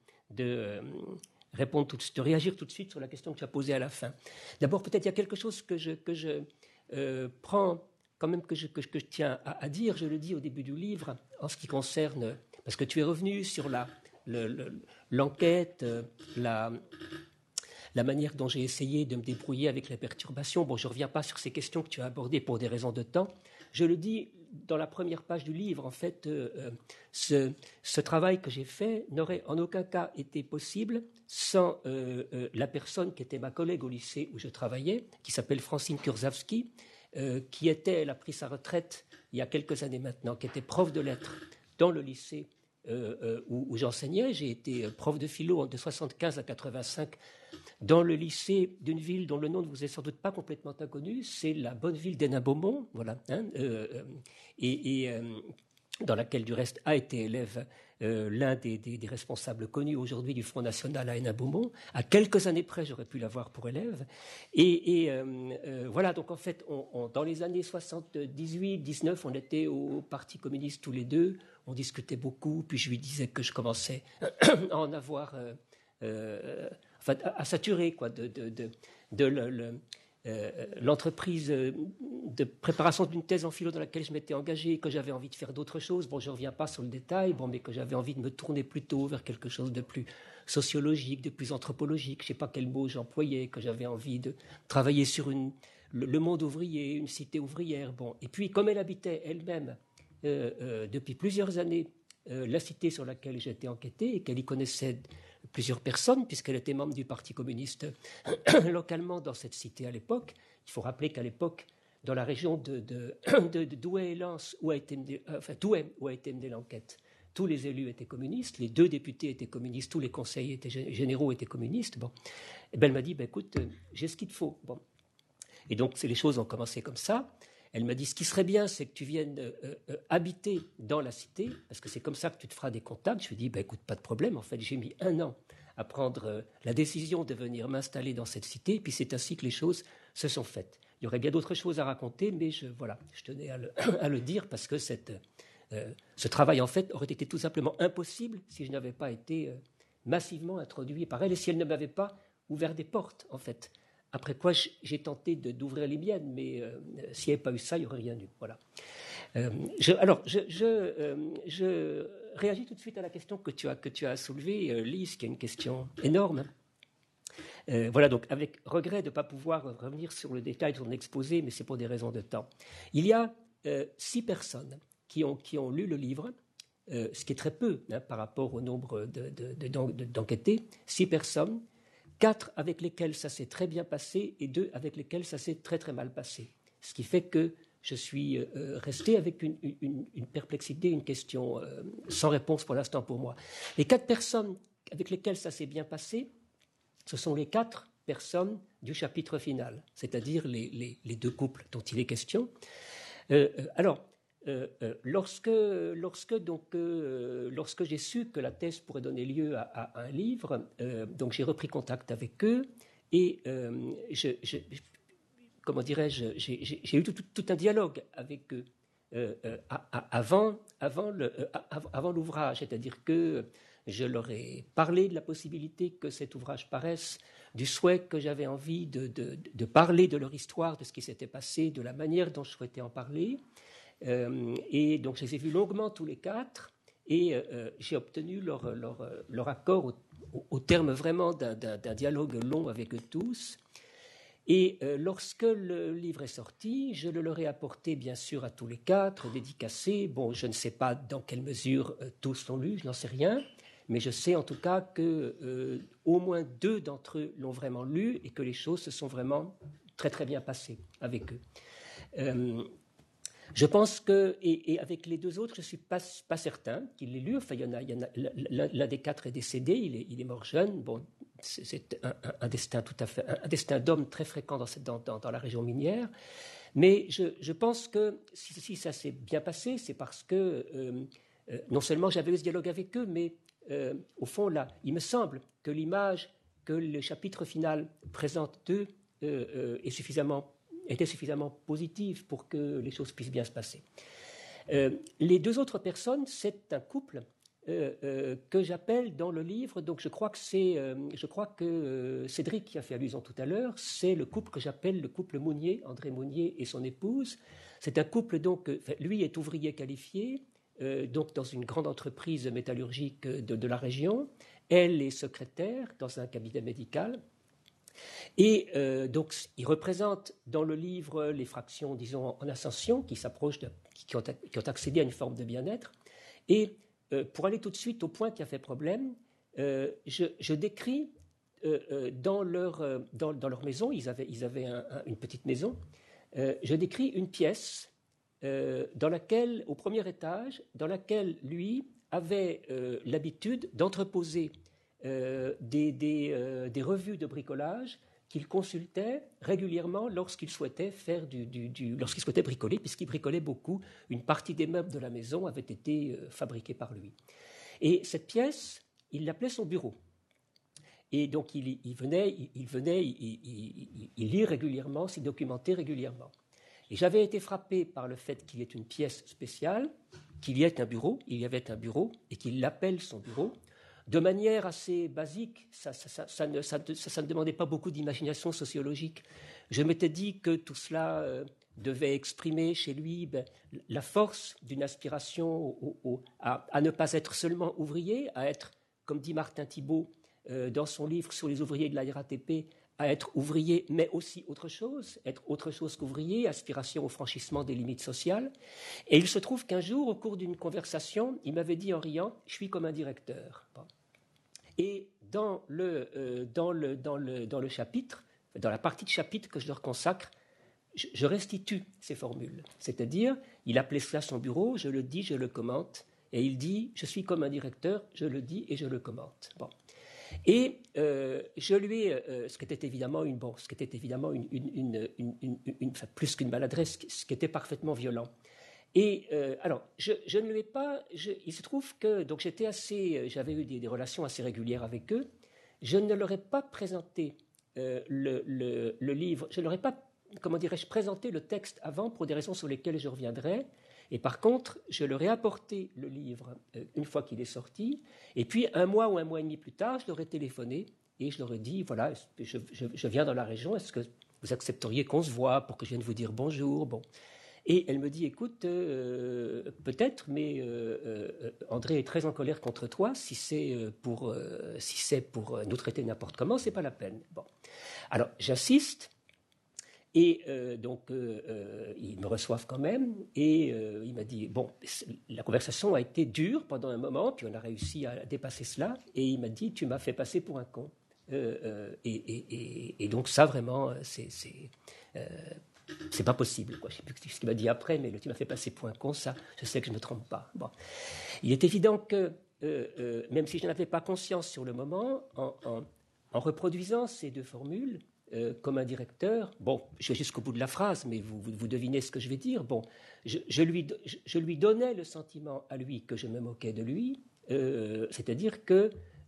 Speaker 3: réagir tout de suite sur la question que tu as posée à la fin. D'abord, peut-être il y a quelque chose que je prends quand même, que je tiens à dire, je le dis au début du livre, en ce qui concerne, parce que tu es revenu sur l'enquête, la manière dont j'ai essayé de me débrouiller avec les perturbations. Bon, je ne reviens pas sur ces questions que tu as abordées pour des raisons de temps. Je le dis dans la première page du livre, en fait, ce travail que j'ai fait n'aurait en aucun cas été possible sans la personne qui était ma collègue au lycée où je travaillais, qui s'appelle Francine Kurzawski, elle a pris sa retraite il y a quelques années maintenant, qui était prof de lettres dans le lycée où j'enseignais. J'ai été prof de philo de 1975 à 1985 dans le lycée d'une ville dont le nom ne vous est sans doute pas complètement inconnu, c'est la bonne ville d'Hénin-Beaumont, voilà, dans laquelle du reste a été élève l'un des responsables connus aujourd'hui du Front National à Hénin-Beaumont. À quelques années près, j'aurais pu l'avoir pour élève. Voilà, donc en fait, dans les années 78-19, on était au Parti communiste tous les deux, on discutait beaucoup, puis je lui disais que je commençais à en avoir... à saturer quoi, l'entreprise de préparation d'une thèse en philo dans laquelle je m'étais engagé, que j'avais envie de faire d'autres choses. Bon, je ne reviens pas sur le détail, mais que j'avais envie de me tourner plutôt vers quelque chose de plus sociologique, de plus anthropologique. Je ne sais pas quel mot j'employais, que j'avais envie de travailler sur le monde ouvrier, une cité ouvrière. Bon. Et puis, comme elle habitait elle-même depuis plusieurs années la cité sur laquelle j'étais enquêté et qu'elle y connaissait plusieurs personnes, puisqu'elle était membre du Parti communiste localement dans cette cité à l'époque. Il faut rappeler qu'à l'époque, dans la région de Douai-et-Lens, où a été menée l'enquête. Tous les élus étaient communistes, les 2 députés étaient communistes, tous les conseillers généraux étaient communistes. Bon. Et ben, elle m'a dit, écoute, j'ai ce qu'il te faut. Bon. Et donc, les choses ont commencé comme ça. Elle m'a dit, ce qui serait bien, c'est que tu viennes habiter dans la cité, parce que c'est comme ça que tu te feras des contacts. Je lui ai dit, écoute, pas de problème. En fait, j'ai mis 1 an à prendre la décision de venir m'installer dans cette cité, puis c'est ainsi que les choses se sont faites. Il y aurait bien d'autres choses à raconter, mais je tenais à le dire, parce que ce travail, en fait, aurait été tout simplement impossible si je n'avais pas été massivement introduit par elle, et si elle ne m'avait pas ouvert des portes, en fait. Après quoi, j'ai tenté d'ouvrir les miennes, mais s'il n'y avait pas eu ça, il n'y aurait rien eu. Voilà. Je réagis tout de suite à la question que tu as soulevée, Lise, qui est une question énorme. Voilà, donc avec regret de ne pas pouvoir revenir sur le détail de ton exposé, mais c'est pour des raisons de temps. Il y a 6 personnes qui ont lu le livre, ce qui est très peu par rapport au nombre d'enquêtés. 6 personnes, 4 avec lesquelles ça s'est très bien passé et 2 avec lesquelles ça s'est très très mal passé. Ce qui fait que je suis resté avec une perplexité, une question sans réponse pour l'instant pour moi. Les 4 personnes avec lesquelles ça s'est bien passé, ce sont les 4 personnes du chapitre final, c'est-à-dire les 2 couples dont il est question. Lorsque j'ai su que la thèse pourrait donner lieu à un livre, donc j'ai repris contact avec eux et j'ai eu tout un dialogue avec eux avant l'ouvrage, c'est-à-dire que je leur ai parlé de la possibilité que cet ouvrage paraisse, du souhait que j'avais envie de parler de leur histoire, de ce qui s'était passé, de la manière dont je souhaitais en parler. Et donc, je les ai vus longuement tous les 4 et j'ai obtenu leur accord au terme vraiment d'un dialogue long avec eux tous. Et lorsque le livre est sorti, je le leur ai apporté, bien sûr, à tous les 4, dédicacé. Bon, je ne sais pas dans quelle mesure tous l'ont lu, je n'en sais rien. Mais je sais en tout cas qu'au moins 2 d'entre eux l'ont vraiment lu et que les choses se sont vraiment très très bien passées avec eux. Je pense que, et avec les 2 autres, je ne suis pas certain qu'ils l'aient lu. Enfin, l'un des 4 est décédé, il est mort jeune. Bon, c'est un destin tout à fait, un destin d'homme très fréquent dans la région minière. Mais je pense que si ça s'est bien passé, c'est parce que non seulement j'avais eu ce dialogue avec eux, mais au fond, là, il me semble que l'image que le chapitre final présente d'eux était suffisamment positive pour que les choses puissent bien se passer. Les 2 autres personnes, c'est un couple que j'appelle dans le livre, donc je crois que Cédric qui a fait allusion tout à l'heure, c'est le couple que j'appelle le couple Mounier, André Mounier et son épouse. C'est un couple, donc, lui est ouvrier qualifié, donc dans une grande entreprise métallurgique de la région. Elle est secrétaire dans un cabinet médical. Et donc, il représente dans le livre les fractions, disons, en ascension, qui ont accédé à une forme de bien-être. Et pour aller tout de suite au point qui a fait problème, je décris dans leur maison, ils avaient une petite maison, je décris une pièce dans laquelle, au premier étage, dans laquelle lui avait l'habitude d'entreposer des revues de bricolage qu'il consultait régulièrement lorsqu'il souhaitait lorsqu'il souhaitait bricoler, puisqu'il bricolait beaucoup. Une partie des meubles de la maison avait été fabriquée par lui. Et cette pièce, il l'appelait son bureau. Et donc il lit régulièrement, s'y documentait régulièrement. Et j'avais été frappé par le fait qu'il y ait une pièce spéciale, qu'il y ait un bureau, il y avait un bureau, et qu'il l'appelle son bureau. De manière assez basique, ça ne demandait pas beaucoup d'imagination sociologique. Je m'étais dit que tout cela devait exprimer chez lui la force d'une aspiration à ne pas être seulement ouvrier, à être, comme dit Martin Thibault dans son livre sur les ouvriers de la RATP, à être ouvrier, mais aussi être autre chose qu'ouvrier, aspiration au franchissement des limites sociales. Et il se trouve qu'un jour, au cours d'une conversation, il m'avait dit en riant « je suis comme un directeur ». Et dans le chapitre, dans la partie de chapitre que je leur consacre, je restitue ces formules. C'est-à-dire, il appelait cela son bureau, je le dis, je le commente, et il dit, je suis comme un directeur, je le dis et je le commente. Bon. Et je lui ai, ce qui était évidemment enfin, plus qu'une maladresse, ce qui était parfaitement violent. Et alors, je ne lui ai pas. Il se trouve que donc j'avais eu des relations assez régulières avec eux. Je ne leur ai pas présenté le livre. Je ne leur ai pas, comment dirais-je, présenté le texte avant pour des raisons sur lesquelles je reviendrai. Et par contre, je leur ai apporté le livre une fois qu'il est sorti. Et puis, 1 mois ou 1 mois et demi plus tard, je leur ai téléphoné et je leur ai dit, voilà, je viens dans la région, est-ce que vous accepteriez qu'on se voit pour que je vienne vous dire bonjour? Bon. Et elle me dit, écoute, peut-être, mais André est très en colère contre toi. Si c'est pour nous traiter n'importe comment, c'est pas la peine. Bon. Alors, j'assiste. Et donc, ils me reçoivent quand même, et il m'a dit, bon, la conversation a été dure pendant un moment, puis on a réussi à dépasser cela, et il m'a dit, tu m'as fait passer pour un con. Et donc ça, vraiment, c'est pas possible, quoi. Je ne sais plus ce qu'il m'a dit après, mais tu m'as fait passer pour un con, ça, je sais que je ne me trompe pas. Bon. Il est évident que, même si je n'avais pas conscience sur le moment, en reproduisant ces 2 formules, comme un directeur, bon, je vais jusqu'au bout de la phrase, mais vous devinez ce que je vais dire. Bon, je lui donnais le sentiment à lui que je me moquais de lui, c'est-à-dire que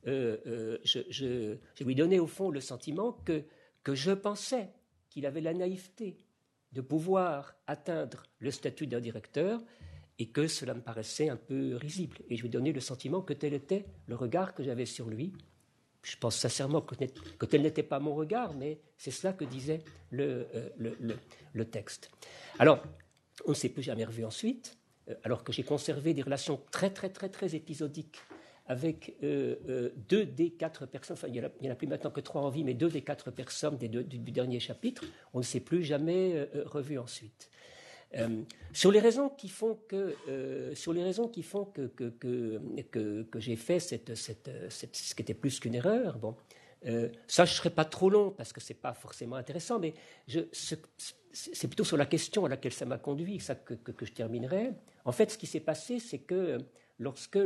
Speaker 3: je lui donnais au fond le sentiment que je pensais qu'il avait la naïveté de pouvoir atteindre le statut d'un directeur et que cela me paraissait un peu risible. Et je lui donnais le sentiment que tel était le regard que j'avais sur lui. Je pense sincèrement que tel n'était pas mon regard, mais c'est cela que disait le texte. Alors, on ne s'est plus jamais revu ensuite, alors que j'ai conservé des relations très, très, très, très épisodiques avec 2 des 4 personnes, enfin, il n'y en a plus maintenant que 3 en vie, mais 2 des 4 personnes du dernier chapitre, on ne s'est plus jamais revu ensuite. Sur les raisons qui font que j'ai fait ce qui était plus qu'une erreur, bon, ça je ne serai pas trop long parce que c'est pas forcément intéressant, mais c'est plutôt sur la question à laquelle ça m'a conduit que je terminerai. En fait, ce qui s'est passé, c'est que lorsque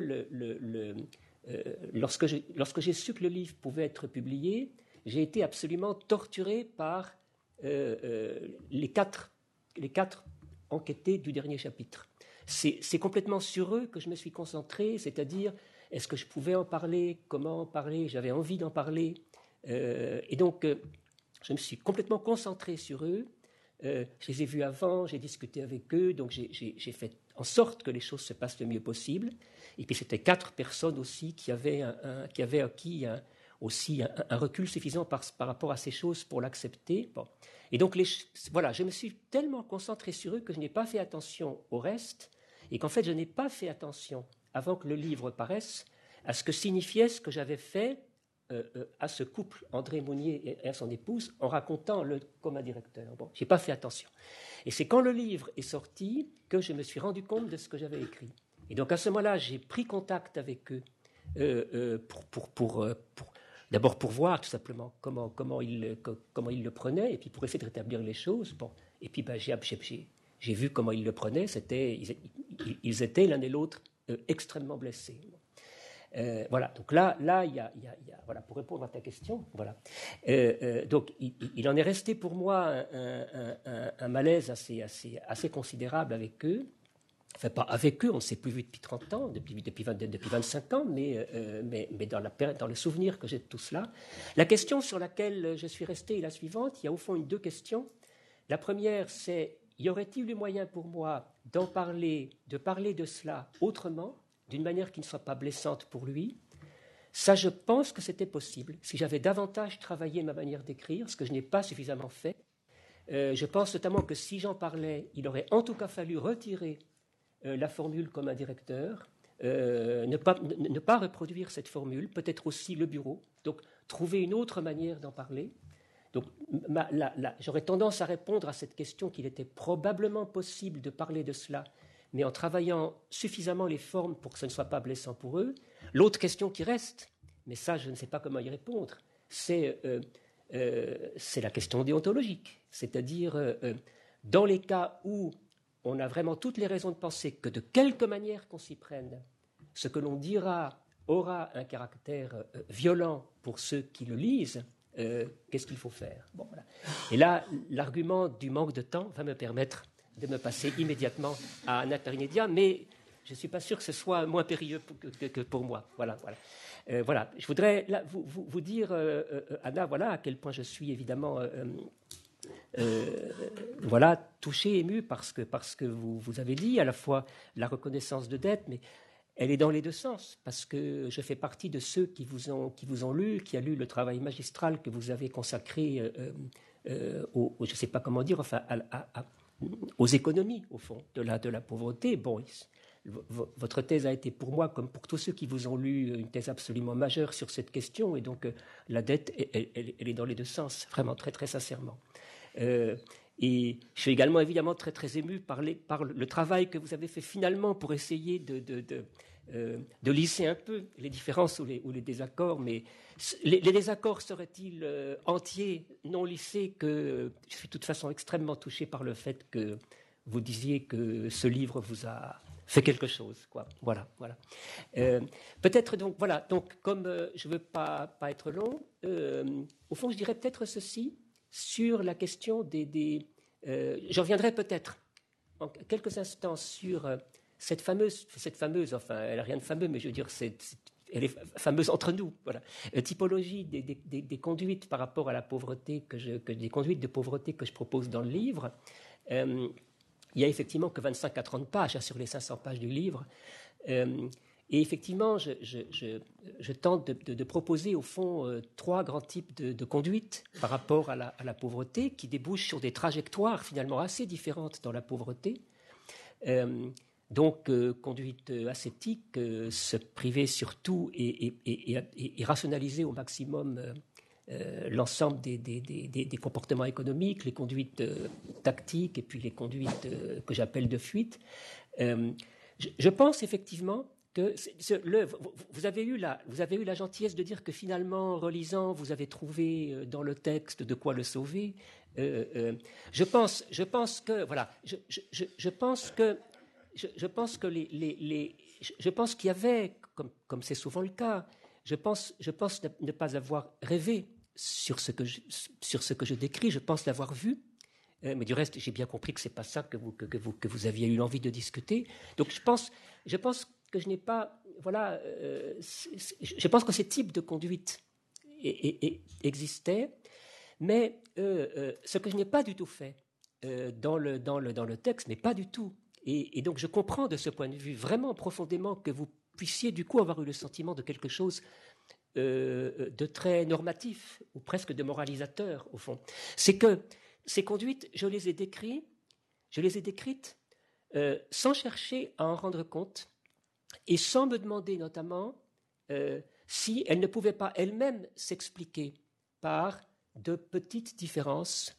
Speaker 3: j'ai su que le livre pouvait être publié, j'ai été absolument torturé par les quatre enquêtés du dernier chapitre. C'est complètement sur eux que je me suis concentré, c'est-à-dire est-ce que je pouvais en parler, comment en parler, j'avais envie d'en parler. Et donc, je me suis complètement concentré sur eux. Je les ai vus avant, j'ai discuté avec eux, donc j'ai fait en sorte que les choses se passent le mieux possible. Et puis, c'était 4 personnes aussi qui avaient acquis aussi un recul suffisant par rapport à ces choses pour l'accepter. Bon. Et donc, voilà, je me suis tellement concentré sur eux que je n'ai pas fait attention au reste, et qu'en fait, je n'ai pas fait attention, avant que le livre paraisse, à ce que signifiait ce que j'avais fait à ce couple, André Mounier et à son épouse, en racontant comme un directeur. Bon, je n'ai pas fait attention. Et c'est quand le livre est sorti que je me suis rendu compte de ce que j'avais écrit. Et donc, à ce moment-là, j'ai pris contact avec eux d'abord pour voir tout simplement comment ils le prenaient, et puis pour essayer de rétablir les choses. Bon. Et puis j'ai vu comment ils le prenaient. Ils étaient l'un et l'autre extrêmement blessés. Voilà. Donc là, voilà, pour répondre à ta question, voilà. Donc il en est resté pour moi un malaise assez considérable avec eux. Enfin, pas avec eux, on ne s'est plus vu depuis 30 ans, depuis 25 ans, mais dans le souvenir que j'ai de tout cela. La question sur laquelle je suis resté est la suivante. Il y a au fond 2 questions. La première, c'est, y aurait-il eu moyen pour moi de parler de cela autrement, d'une manière qui ne soit pas blessante pour lui? Ça, je pense que c'était possible. Si j'avais davantage travaillé ma manière d'écrire, ce que je n'ai pas suffisamment fait, je pense notamment que si j'en parlais, il aurait en tout cas fallu retirer la formule comme un directeur, ne pas reproduire cette formule, peut-être aussi le bureau, donc trouver une autre manière d'en parler. Donc j'aurais tendance à répondre à cette question qu'il était probablement possible de parler de cela, mais en travaillant suffisamment les formes pour que ce ne soit pas blessant pour eux. L'autre question qui reste, mais ça je ne sais pas comment y répondre, c'est la question déontologique, c'est-à-dire Dans les cas où on a vraiment toutes les raisons de penser que de quelque manière qu'on s'y prenne, ce que l'on dira aura un caractère violent pour ceux qui le lisent, qu'est-ce qu'il faut faire? Bon, voilà. Et là, l'argument du manque de temps va me permettre de me passer immédiatement à un intermédiaire, mais je ne suis pas sûr que ce soit moins périlleux que pour moi. Voilà, voilà. Voilà. Je voudrais là, vous dire, Anna, voilà à quel point je suis évidemment voilà, touché, ému, parce que vous avez dit à la fois la reconnaissance de dette, mais elle est dans les deux sens, parce que je fais partie de ceux qui vous ont lu, qui a lu le travail magistral que vous avez consacré je ne sais pas comment dire, enfin, aux économies, au fond, de la pauvreté. Bon, votre thèse a été pour moi, comme pour tous ceux qui vous ont lu, une thèse absolument majeure sur cette question, et donc la dette, elle est dans les deux sens, vraiment très, très sincèrement. Et je suis également évidemment très, très ému par le travail que vous avez fait finalement pour essayer de lisser un peu les différences ou les désaccords, mais les désaccords seraient-ils entiers, non lissés, que je suis de toute façon extrêmement touché par le fait que vous disiez que ce livre vous a fait quelque chose, quoi. Voilà. Peut-être donc, voilà, donc comme je ne veux pas être long, au fond je dirais peut-être ceci sur la question je reviendrai peut-être en quelques instants sur cette fameuse, enfin, elle n'a rien de fameux, mais je veux dire, elle est fameuse entre nous, voilà. Typologie des conduites par rapport à la pauvreté, des conduites de pauvreté que je propose dans le livre. Il y a effectivement que 25 à 30 pages sur les 500 pages du livre. Et effectivement, je tente de proposer au fond 3 grands types de conduites par rapport à la pauvreté, qui débouchent sur des trajectoires finalement assez différentes dans la pauvreté. Donc, conduite ascétique, se priver surtout et rationaliser au maximum l'ensemble des comportements économiques, les conduites tactiques et puis les conduites que j'appelle de fuite. Je pense effectivement que vous avez eu la gentillesse de dire que finalement, en relisant, vous avez trouvé dans le texte de quoi le sauver. Je pense que voilà, je pense qu'il y avait, comme c'est souvent le cas, je pense ne pas avoir rêvé sur ce que je décris. Je pense l'avoir vu. Mais du reste, j'ai bien compris que c'est pas ça que vous aviez eu envie de discuter. Donc, je pense que je n'ai pas, voilà, je pense que ces types de conduite existaient, mais ce que je n'ai pas du tout fait dans le texte, mais pas du tout. Et donc, je comprends de ce point de vue vraiment profondément que vous puissiez du coup avoir eu le sentiment de quelque chose de très normatif ou presque de moralisateur au fond. C'est que ces conduites, je les ai décrites sans chercher à en rendre compte et sans me demander notamment si elles ne pouvaient pas elles-mêmes s'expliquer par de petites différences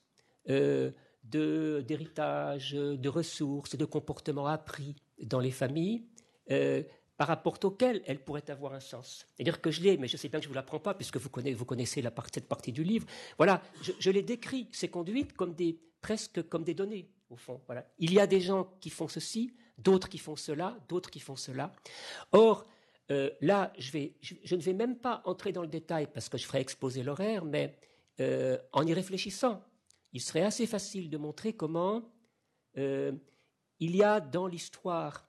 Speaker 3: d'héritage, de ressources, de comportements appris dans les familles par rapport auxquels elles pourraient avoir un sens. C'est-à-dire que je l'ai, mais je sais bien que je ne vous l'apprends pas puisque vous connaissez cette partie du livre. Voilà, je les décris, ces conduites, presque comme des données, au fond. Voilà. Il y a des gens qui font ceci, d'autres qui font cela, d'autres qui font cela. Or, là, je ne vais même pas entrer dans le détail parce que je ferai exploser l'horaire, mais en y réfléchissant, il serait assez facile de montrer comment il y a dans l'histoire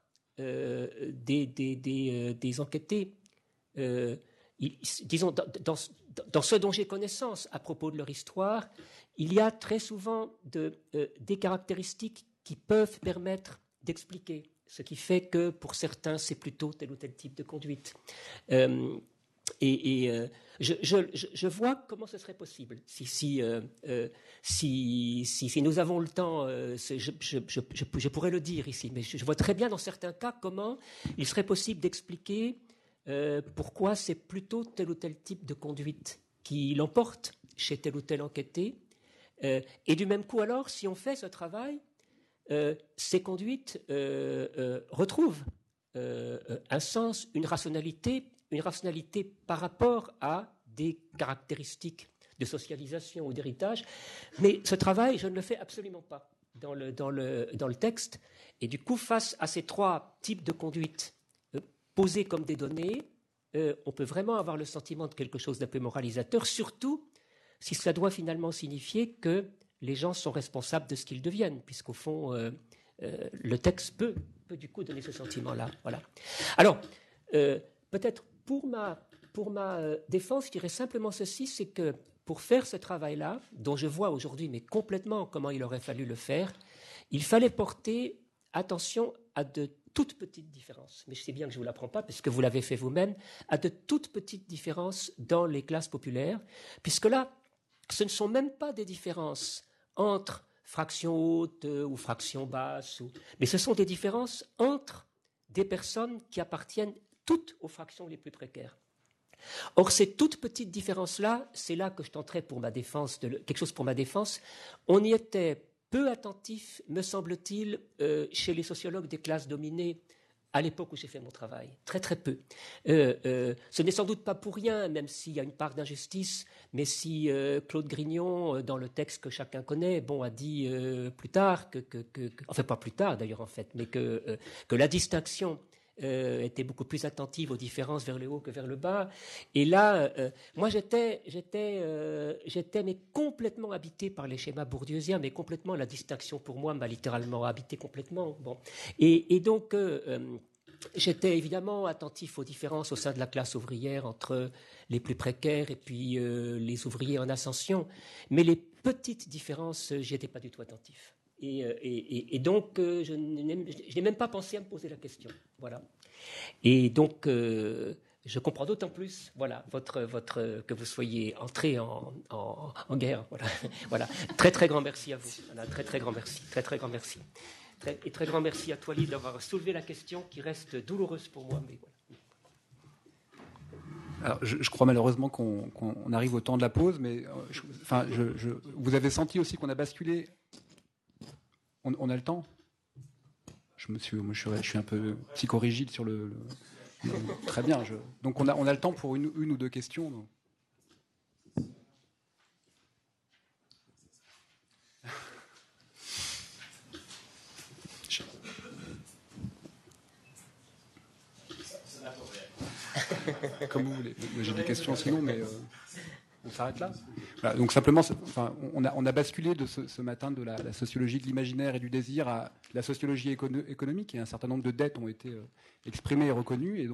Speaker 3: des enquêtés, disons, dans ce dont j'ai connaissance à propos de leur histoire, il y a très souvent des caractéristiques qui peuvent permettre d'expliquer, ce qui fait que pour certains, c'est plutôt tel ou tel type de conduite. Je vois comment ce serait possible. Si nous avons le temps, je pourrais le dire ici, mais je vois très bien dans certains cas comment il serait possible d'expliquer pourquoi c'est plutôt tel ou tel type de conduite qui l'emporte chez tel ou tel enquêté. Et du même coup, alors, si on fait ce travail, ces conduites retrouvent un sens, une rationalité par rapport à des caractéristiques de socialisation ou d'héritage. Mais ce travail, je ne le fais absolument pas. dans le texte. Et du coup, face à ces 3 types de conduite posés comme des données, on peut vraiment avoir le sentiment de quelque chose d'un peu moralisateur, surtout si cela doit finalement signifier que les gens sont responsables de ce qu'ils deviennent, puisqu'au fond, le texte peut du coup donner ce sentiment-là. Voilà. Alors, peut-être pour ma défense, je dirais simplement ceci, c'est que pour faire ce travail-là, dont je vois aujourd'hui, mais complètement comment il aurait fallu le faire, il fallait porter attention à de toutes petites différences. Mais je sais bien que je ne vous l'apprends pas, puisque vous l'avez fait vous-même, à de toutes petites différences dans les classes populaires, puisque là, ce ne sont même pas des différences entre fractions hautes ou fractions basses, mais ce sont des différences entre des personnes qui appartiennent toutes aux fractions les plus précaires. Or, ces toutes petites différences-là, c'est là que je tenterai pour ma défense, quelque chose pour ma défense. On y était peu attentif, me semble-t-il, chez les sociologues des classes dominées à l'époque où j'ai fait mon travail. Très, très peu. Ce n'est sans doute pas pour rien, même s'il y a une part d'injustice, mais si Claude Grignon, dans le texte que chacun connaît, a dit plus tard, enfin pas plus tard d'ailleurs en fait, mais que la distinction était beaucoup plus attentive aux différences vers le haut que vers le bas. Et là, moi, j'étais mais complètement habité par les schémas bourdieusiens, mais complètement, la distinction pour moi m'a littéralement habité complètement. Bon. Et donc, j'étais évidemment attentif aux différences au sein de la classe ouvrière entre les plus précaires et puis les ouvriers en ascension. Mais les petites différences, j'y étais pas du tout attentif. Et donc, je n'ai même pas pensé à me poser la question. Voilà. Et donc, je comprends d'autant plus, voilà, que vous soyez entré en guerre. Voilà. Voilà. Très, très grand merci à vous. Voilà, très, très grand merci. Très, très grand merci. Et très grand merci à toi, Lise, d'avoir soulevé la question qui reste douloureuse pour moi. Mais voilà.
Speaker 2: Alors, je crois malheureusement qu'on arrive au temps de la pause, mais vous avez senti aussi qu'on a basculé. On a le temps. Je suis un peu psychorigide sur le très bien. Donc on a le temps pour une ou deux questions. Donc. Comme vous voulez. J'ai des questions sinon, mais on s'arrête là. Voilà, donc simplement, on a basculé de ce matin de la sociologie de l'imaginaire et du désir à la sociologie économique, et un certain nombre de dettes ont été exprimées et reconnues. Et donc,